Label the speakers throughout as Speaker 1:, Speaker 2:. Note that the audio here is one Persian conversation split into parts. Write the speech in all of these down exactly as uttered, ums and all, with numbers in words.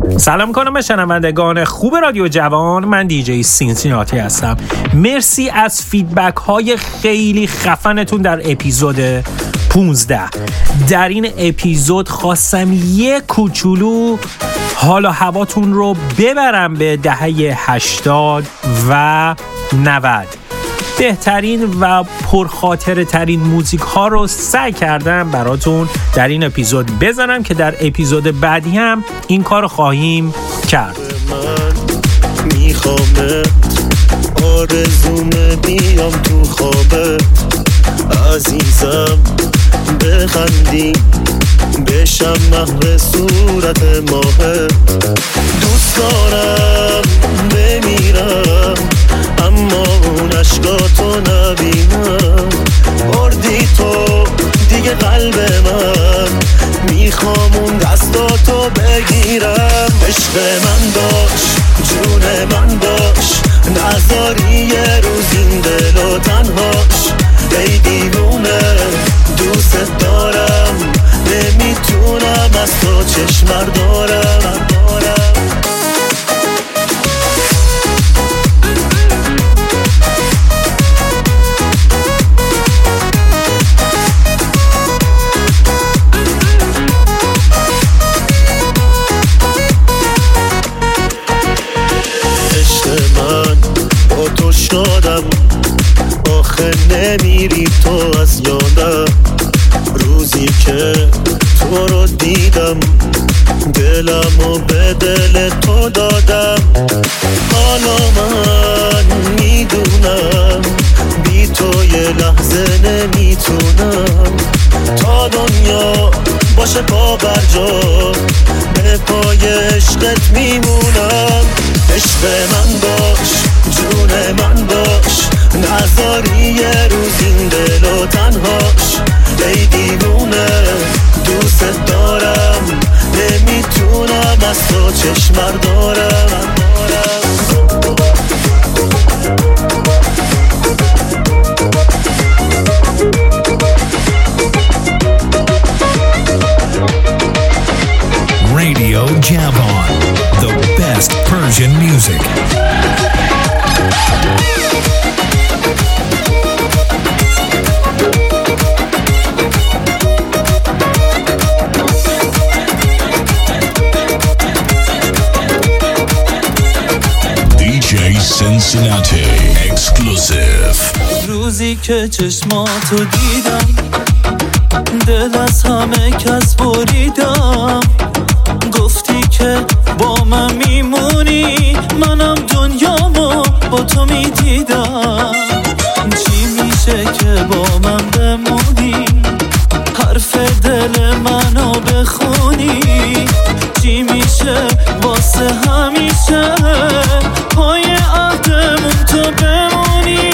Speaker 1: سلام کنم به شنوندگان خوب رادیو جوان. من دیجی سینسیناتی هستم. مرسی از فیدبک های خیلی خفنتون در اپیزود پونزده. در این اپیزود خواستم یک کوچولو حال و هواتون رو ببرم به دهه هشتاد و نود. بهترین و پرخاطره ترین موزیک ها رو سعی کردم براتون در این اپیزود بزنم که در اپیزود بعدی هم این کار خواهیم کرد.
Speaker 2: من میخوامت آرزوم بیام تو خوابت عزیزم بخندی بشم مهر صورت ماهت دوست دارم بمیرم اما اون عشقاتو نبینم بردی تو دیگه قلب من میخوام اون دستاتو بگیرم عشق من باش جون من باش نذاری یه روز این دل و تنهاش ای دیوونه دوست دارم نمیتونم از تو چشمر دارم شدم آخه نمیری تو از یادم روزی که تو رو دیدم دلمو به دل تو دادم حالا من میدونم بی تو یه لحظه نمیتونم تا دنیا باشه پا بر جا به پای عشقت میمونم عشق من باش جون من باش نذاری یه روز این دل و تنهاش ای دیوونه دوست دارم نمیتونم از تو چشمر دارم
Speaker 3: Radio Javon, the best Persian music. دیجی Cincinnati exclusive.
Speaker 4: روزی که چشماتو دیدم دل از همه کس بریدم گفتی که با من میمونی منم دنیامو با تو میدیدم چی میشه که با من بمونی حرف دل منو بخونی چی میشه واسه همیشه پای عهدمون تو بمونی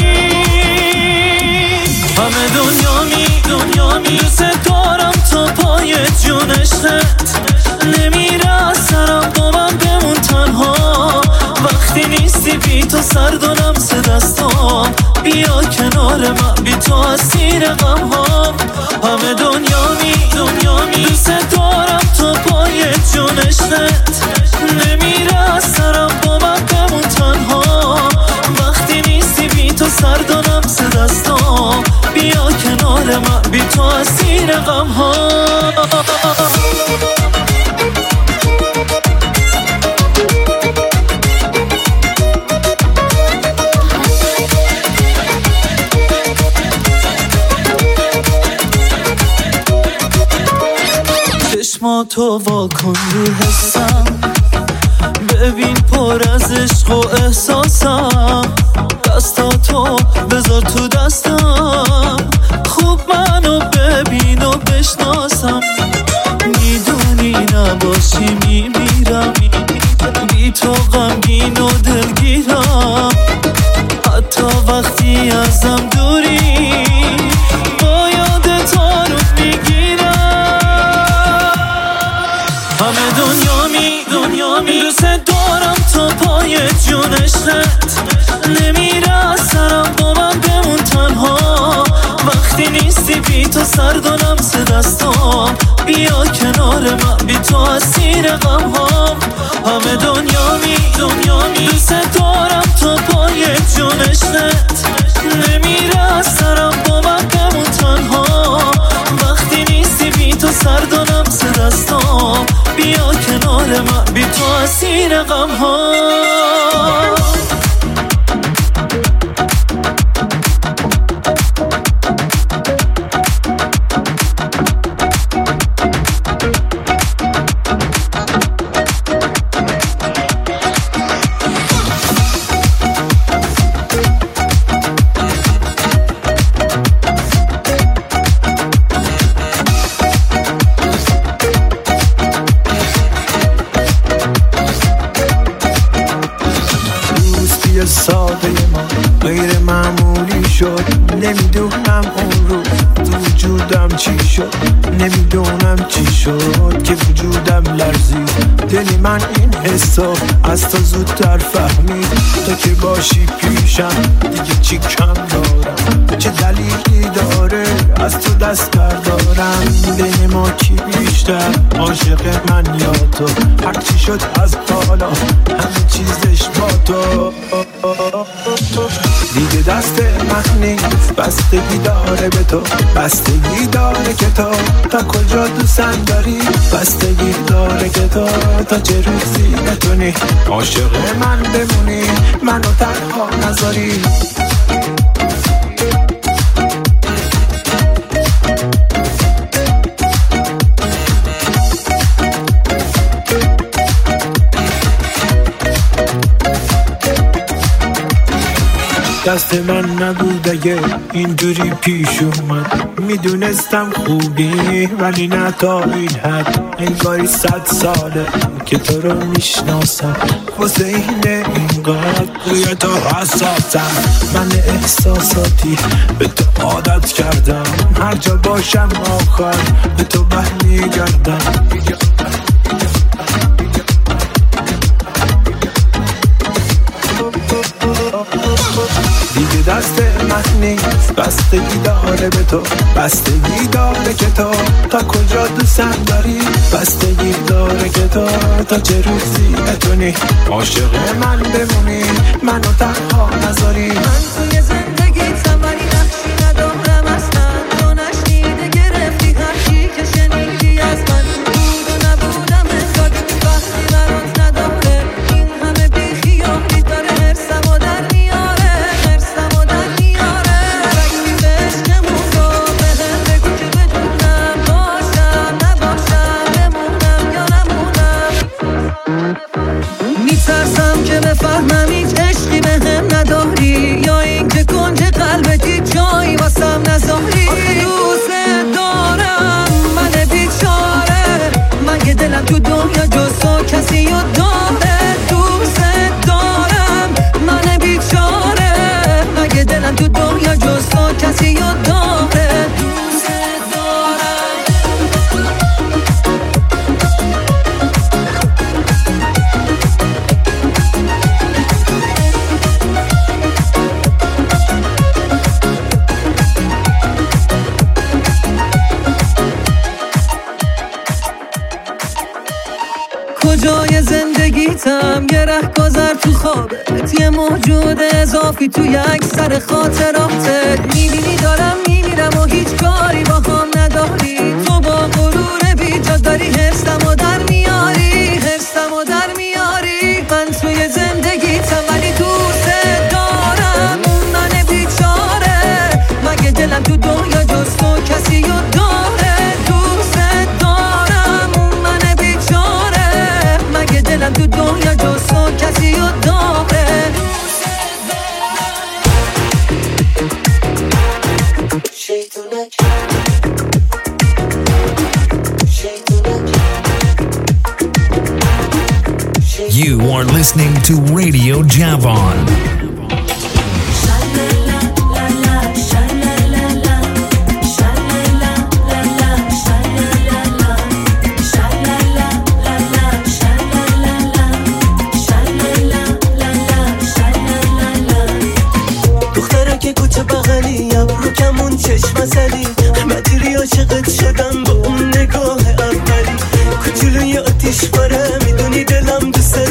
Speaker 4: همه دنیا می دنیا می دوست دارم تا پای جونشت نمیره از سرم با من بمون تنها وقتی نیستی بی تو سردانم سه دستام بیا کنار من بی تو از سیر غم ها همه دنیا می دنیا می دوست دارم تا پای جونشت نمیره از سرم با من بمون تنها وقتی نیستی بی تو سردانم سه دستام بیا کنار من بی تو از سیر غم ها چشماتو واکن رو حسم ببین پر از عشق و احساسم دستاتو بذار تو دستم خوب منو ببین و بشناسم میدونی نباشی میمیرم بی تو غمگین و دلگیرم حتی وقتی ازم دوری با یاد تو رو میگیرم همه دنیا می دنیا می دوست دارم تا پای جونشت نمیره از سرم با من بمون تنها وقتی نیستی بی تو سردانم سه دستام بیا کنار من بی تو از سیر غم ها همه دنیا می دنیا می دوست دارم تا پای جونشت نمیره از سرم با من بمون تنها وقتی نیستی بی تو سردانم سر دستام بیا کنار من بی تو اسیر غم ها
Speaker 2: ساده ما غیر معمولی شد نمیدونم اون رو تو وجودم چی شد نمیدونم چی شد که وجودم لرزید دلی من این حسو از تو زودتر فهمید تو که باشی پیشم دیگه چی کم دارم چه دلیلی داره از تو دست بردارم بین ما کی بیشتر عاشق من یا تو هرچی شد از حالا همه چیزش با تو دیگه دست من نیست بستگی داره به تو بستگی داره که تو تا کجا دوستم داری بستگی داره که تو تا چه روزی بتونی عاشق من بمونی منو تنها نذاری دست من نبود اگه اینجوری پیش اومد میدونستم خوبی ولی نه تا این حد انگاری صد ساله که تو رو میشناسم واسه اینه اینقدر روی تو حساسم من احساساتی به تو عادت کردم هر جا باشم آخر به تو برمیگردم دیگه دست من نیست بستگی داره به تو بستگی داره که تو تا کجا دوستم داری بستگی داره که تو تا چه روزی بتونی عاشق من بمونی منو تنها نذاری
Speaker 5: من توی زندگیتم ولی نقشی ندارم اصلا تو نشنیده گرفتی هرچی که شنیدی از من بود و نبودم انگار وقتی برات نداره این همه بیخیالی داره حرسم و در میاره حرسم و در میاره رکتی به عشقمون رو به هم بگو که بدونم باشم نباشم بمونم یا نمونم میترسم که بفهمم هیچ عشقی به هم نداری یا این که کنج قلبتی جایی واسم نذاری آخه دوست دارم من بیچاره من یه دلم تو دنیا جز تو کسی رو داره دوست دارم من بیچاره من یه دلم تو دنیا جز تو کسی رو داره دوست دارم کجای زندگیتم یه رهگذر تو خوابت یه موجود اضافی توی اکثر خاطراتت میبینی دارم میمیرم و هیچ کاری با هم نداری تو با غرور بیجا داری حرسم و در میاری حرسم و در میاری من توی زندگیتم ولی دوست دارم من بیچاره مگه دلم تو دنیا جز تو کسی رو داره دوست دارم من بیچاره مگه دلم تو دنیا جز تو کسی رو داره شیطونک شیطونک
Speaker 3: You are listening to Radio Javon.
Speaker 2: چشم زدی مدیری عاشقت شدم با اون نگاه اولی کوچولوی آتیش باره میدونی دلم دوست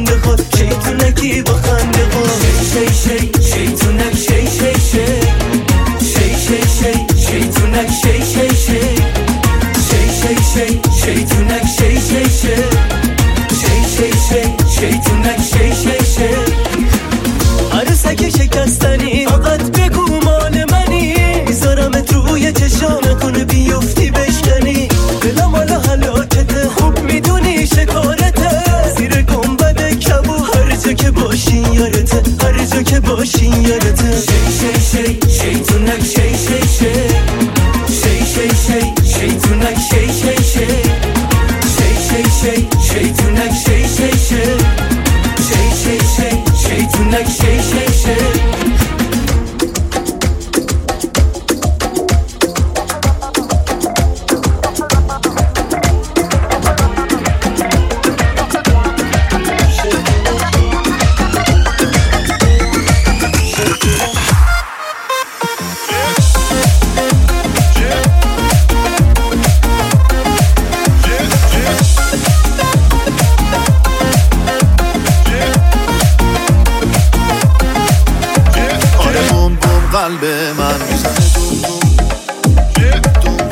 Speaker 5: خنده ها شیطونکی با خنده ها شی شی شی شیطونک شی شی شی شی شی شی شیطونک شی شی شی شی شی شی شیطونک شی شی شی شی شی شی شیطونک شی شی شی عروسک شکستنی فقط بگو مال منی میذارمت روی چشام کنه بیفتی بشکنی دلم حالا حلاکته خوب میدونی شکارته زیر گنبد کبو هر جا که باشی یارته هر جا که باشی یارته شی شی شی شیطونک شی شی شی شی شی شی شیطونک شی شی شی شی شی شی شیطونک شی شی شی شی شی شی شیطونک شی شی شی
Speaker 6: قلب من میزنه دوم دوم دوم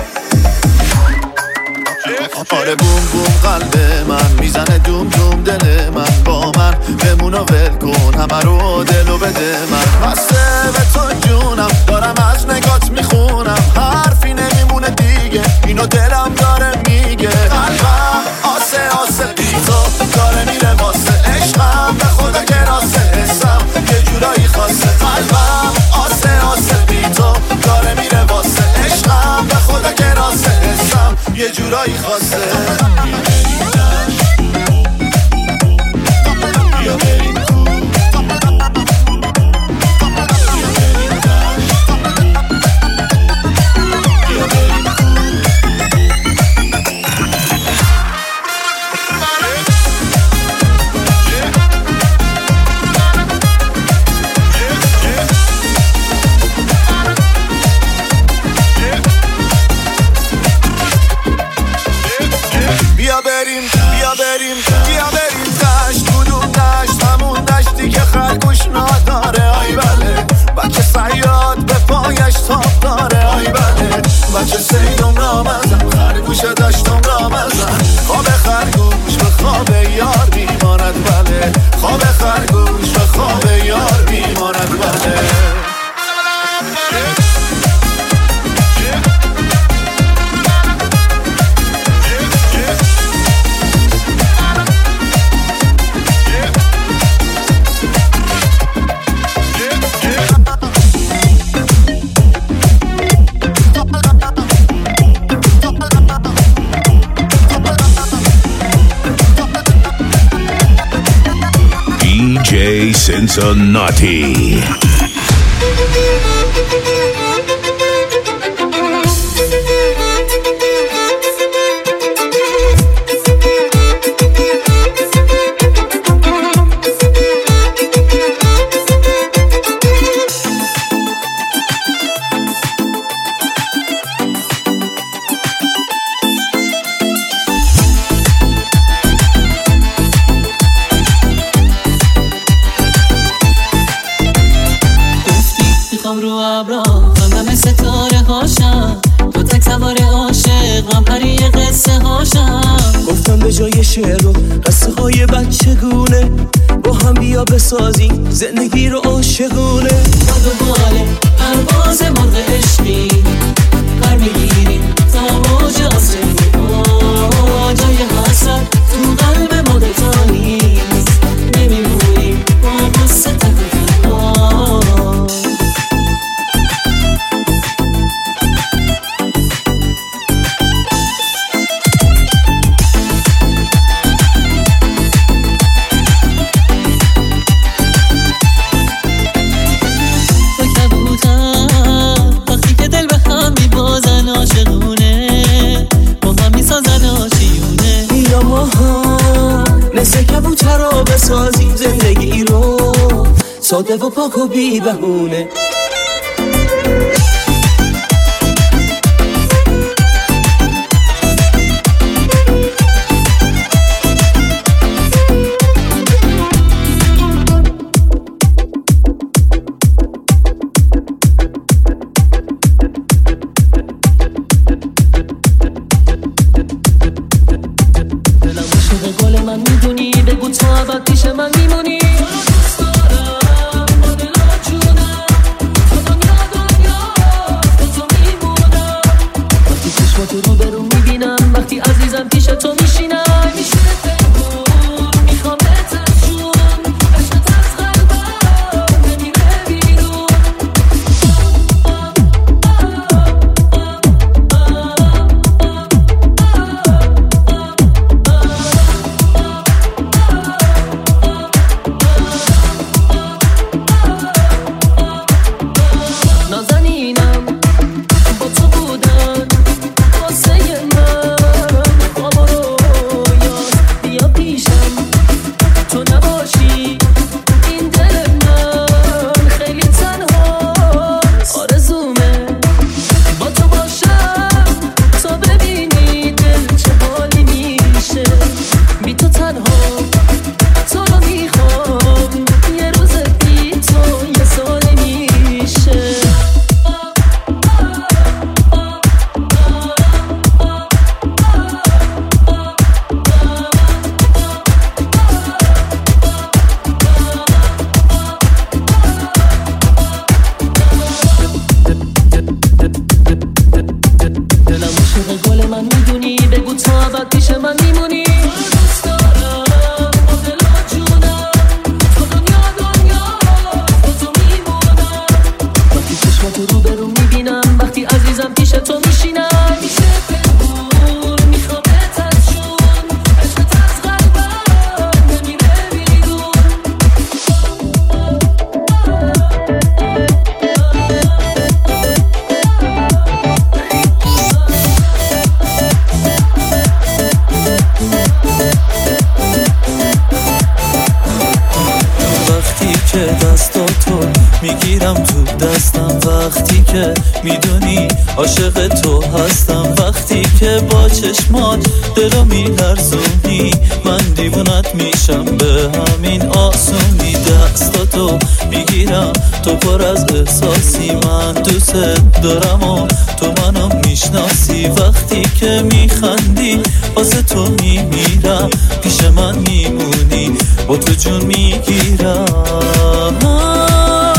Speaker 6: دوم آره بوم بوم قلب من میزنه دوم دوم دل من با من بمون و ول کن همه رو دلو بده من بسته به تو جونم دارم از نگات میخونم حرفی نمیمونه دیگه اینو دلم داره میگه قلبم آسه آسه بیتا داره میره واسه عشقم به خدا که راسته حسم یه جورایی خاصه قلبم آسه آسه بیتا داره میره واسه عشقم به خدا که راسته حسم یه جورایی خاصه بیا بریم بیا بریم بیا بریم بیا بریم دشت کدوم دشت همون دشتی که خرگوش نداره آی بله بچه صیاد به پایش تاب داره آی بله بچه سیدم را مزن خرگوش دشتم را مزن خواب خرگوش به خواب یار بیماند بله خواب خرگوش به خواب یار بیماند بله
Speaker 3: D J Cincinnati.
Speaker 5: گفتم به جای شعر و قصه های بچگونه با هم بیا بسازیم زندگی رو عاشقونه باد و باله پرواز مرغ عشقی پر میگیریم تا موج آسمونی جای حسد تو قلب ما دوتا نیست نمیمونیم با قصه تک تنها مثل کبوترا بسازیم زندگی رو ساده و پاک و بی بهونه بگو تو ابد پیش من میمونی. تو رو برو میبینم وقتی عزیزم پیش تو میشینم. میشه بگو میخوام بهتر جون عشقت از قلبم نمیره بیرون. نازنینم با تو بودن تو نباشی این دل من خیلی تنها. آرزومه با تو باشم تا ببینی دل چه حالی میشه. بی تو تنها تو رو میخوام یه روز بی تو یه سالی میشه. گل من میدونی بگو تو ابد پیش من میمونی. دوست دارم با دل و جونم تو دنیا دنیا با تو میمونم. وقتی چشماتو رو برو میبینم وقتی عزیزم پیش تو میشینم. میشه بگو میخوام بهتر جون عشقت از قلبم نمیره بیرون.
Speaker 4: دستاتو میگیرم تو دستم وقتی که میدونی عاشق تو هستم. وقتی که با چشمات دلو میلرزونی من دیوونت میشم به همین آسونی. دستاتو میگیرم تو پر از احساسی من دوست دارم و تو منو میشناسی. وقتی که میخندی واسه تو میمیرم پیش من میمونی با تو جون میگیرم. من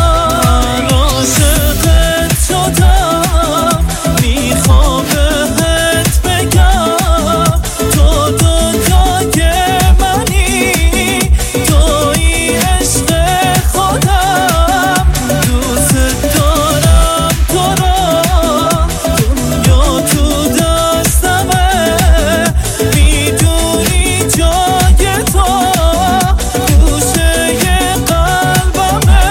Speaker 4: عاشقت شدم میخوام بهت بگم تو دنیای منی توی عشق خودم. دوست دارم تو را دنیا تو دستمه میدونی جای تو گوشه قلبمه.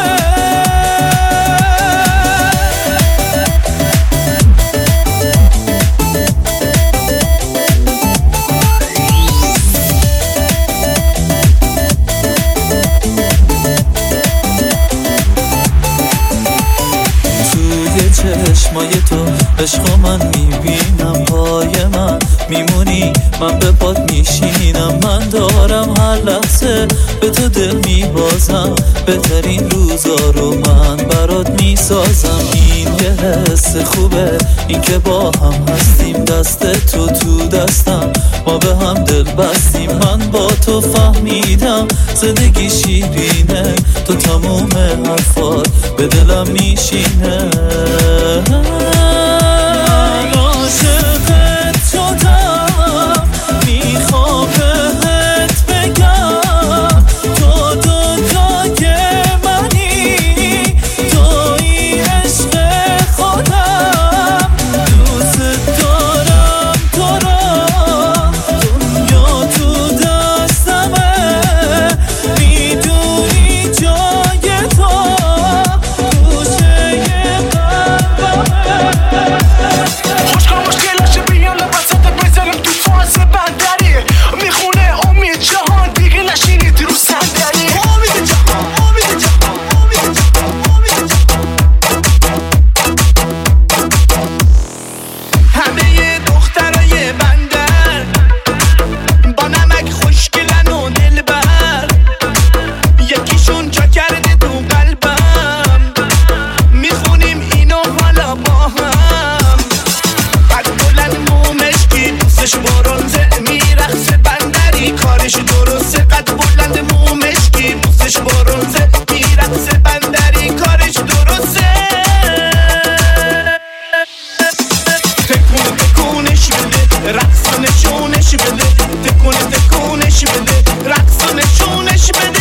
Speaker 4: توی چشمای تو عشق من میبینم پای من میمونی من به پات میشینم. من دارم هر لحظه به تو دل میبازم بهترین روزا رو من برات میسازم. این یه حس خوبه این که با هم هستیم دست تو تو دستم ما به هم دل بستیم. من با تو فهمیدم زندگی شیرینه تو تموم حرفات به دلم میشینه. عاشقت شدم میخوام بهت بگم تو دنیای منی توی عشق خودم. دوست دارم تو را دنیا تو دستمه میدونی جای تو گوشه قلبمه. کارش درسته قد بلند رقص و نشونش بده تکون تکونش بده رقص و نشونش بده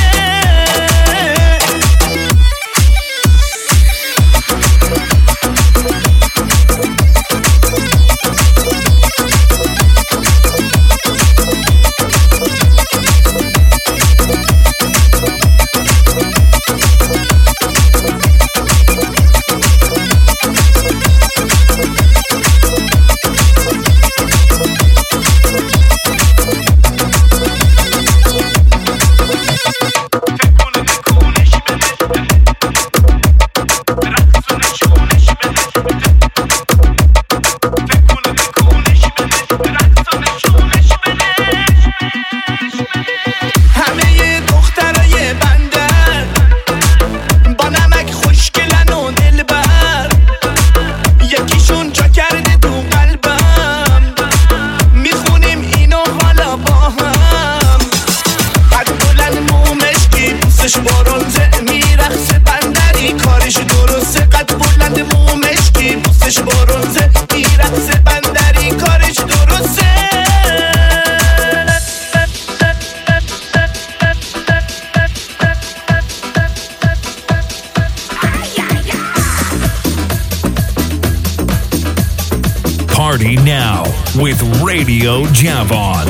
Speaker 3: Party now with Radio Javon.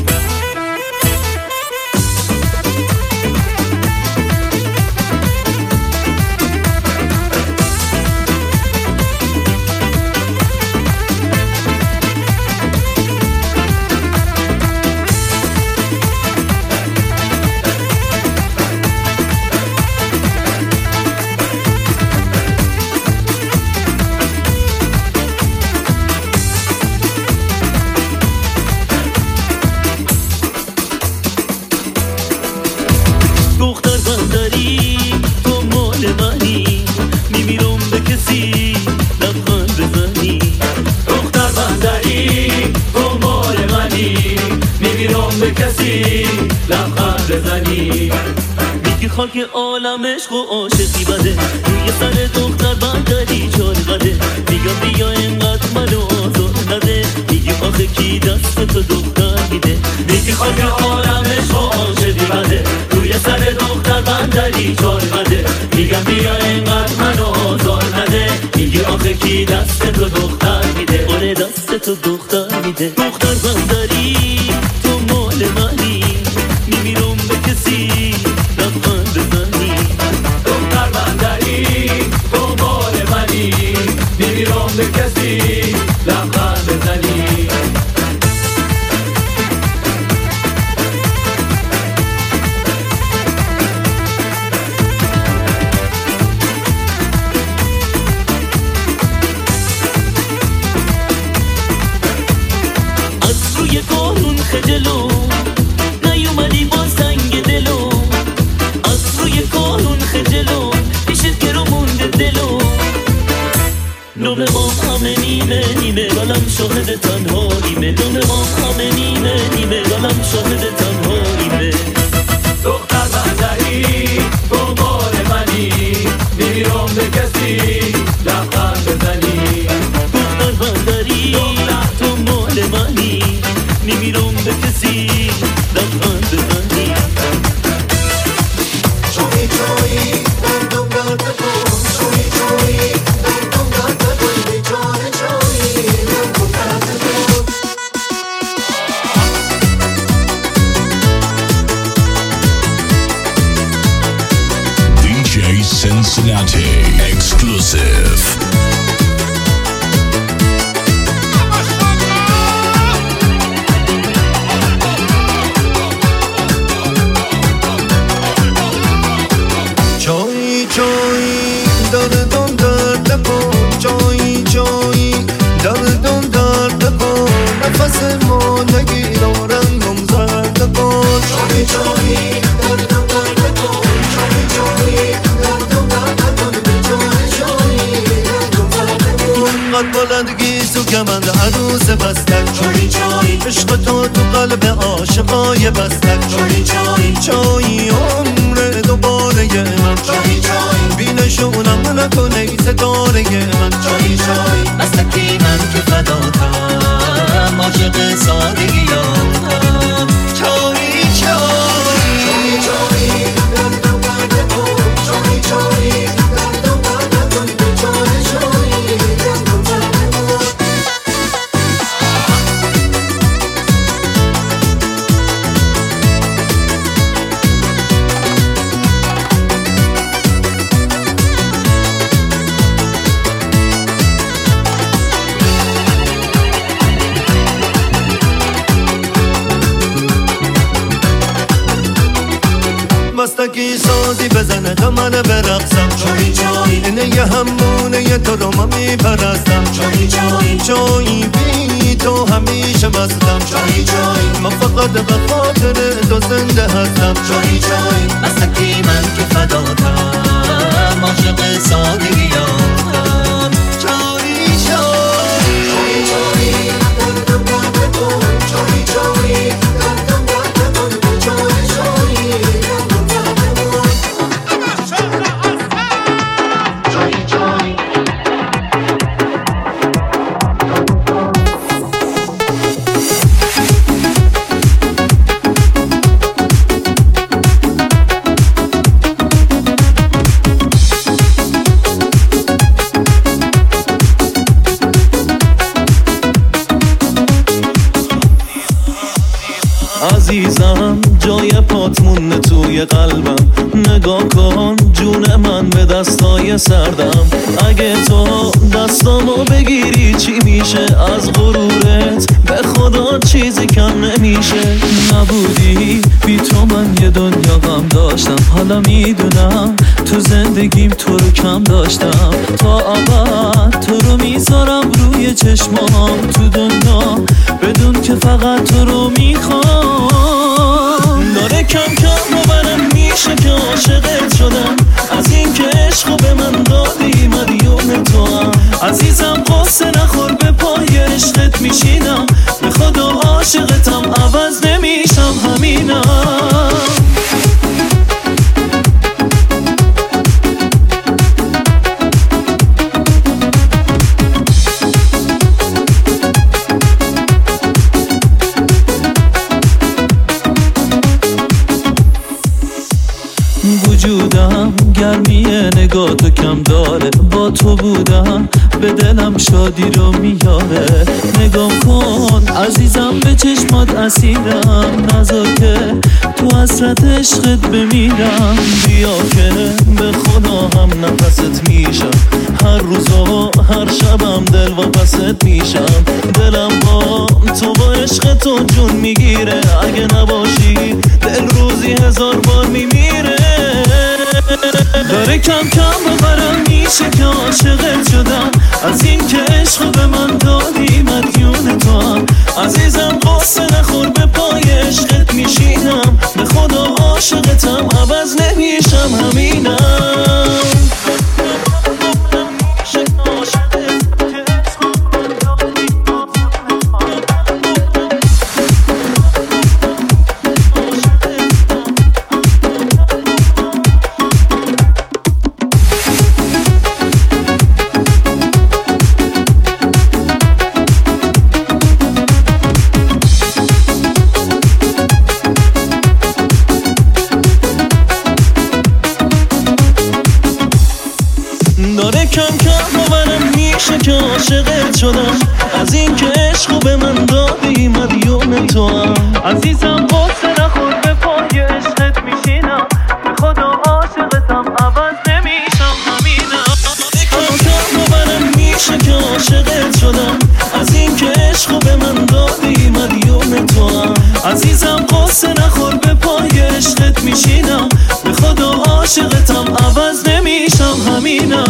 Speaker 7: خاک عالم عشق و عاشقی بده روی سر دختر بندری چال بده میگم بیا اینقدر منو آزار نده میگی آخه کی دست تو دختر میده میگی خاک عالم عشق و عاشقی بده روی سر دختر بندری چال بده میگم بیا اینقدر منو آزار نده میگی آخه کی دست تو دختر میده آره دست تو دختر میده دختر بندری تو مال منی میمیرم به کسی لبخند بزنی دختر بندری تو مال منی میمیرم به کسی لبخند بزنی از روی قانون خجلو نیومدی با سنگ دلو از روی قانون خجلو پیشت گرو مونده دلو نوم ما همه نیمه نیمه ولم شاهد تنهاییمه نوم ما همه نیمه نیمه ولم شاهد تنهاییمه دختر بندری تو مال منی میمیرم به کسی لبخند بزنی دختر بندری تو مال منی میمیرم به کسی لبخند بزنی جوی جوی دردم درد کن جوی جوی دردم درد کن به جان جوی دردم درد کن
Speaker 3: دی جی Cincinnati exclusive.
Speaker 2: بلندگی تو کمند عروس بستک چایی چایی عشق تو تو قلب عاشقای بستک چایی چایی چایی عمر دوباره من چایی چایی بینشونم نکنه ستاره من چایی چایی بستکی من که فداتم عاشق
Speaker 6: مستکی سازی بزنه غمن برقصم چایی چایی اینه یه همونه یه تو رو من میپرستم چایی چایی چایی بی تو همیشه مستم چایی چایی من فقط به خاطر تو زنده هستم چایی چایی مستکی من که فداتم عاشق سادگیاتم چایی چایی چایی چایی دردم درد کن چایی چایی دردم درد کن چایی چایی دردم درد کن چایی چایی
Speaker 7: عزیزم جای پات مونه توی قلبم نگاه کن جون من به دستای سردم اگه تو دستامو بگیری چی میشه از غرورت به خدا چیزی کم نمیشه نبودی بی تو من یه دنیا غم داشتم حالا میدونم تو زندگیم تو رو کم داشتم تا ابد تو رو میذارم روی چشمام تو دنیا بدون که فقط تو رو میخوام داره کم کم باورم میشه که عاشقت شدم از این که عشقو به من دادی مدیون تو هم عزیزم قصه نخور به پای عشقت میشینم به خدا عاشقتم عوض نمیشم همینم وجودم گرمی نگاه تو کم داره با تو بودم به دلم شادی رو میاره نگاه کن عزیزم به چشمات اسیرم نذار که تو حسرت عشقت بمیرم بیا که به خدا هم نفست میشم هر روز و هر شبم دل واپست میشم دلم با تو با عشق تو جون میگیره اگه نباشی دل روزی هزار بار میمیره داره کم کم باورم میشه که عاشقت شدم از این که عشق به من دادی مدیون تو هم عزیزم قصه نخور به پای عشقت میشینم به خدا عاشقتم عوض نمیشم همینم داره کم کم باورم میشه که عاشقت شدم از این که عشقو به من دادی مدیون تو هم عزیزم قصه نخور به پای عشقت میشینم به خدا عاشقتم عوض نمیشم همینم کم کم باورم میشه که عاشقت شدم از این که عشقو به من دادی مدیون تو هم عزیزم قصه نخور به پای عشقت میشینم به خدا عاشقتم عوض نمیشم همینم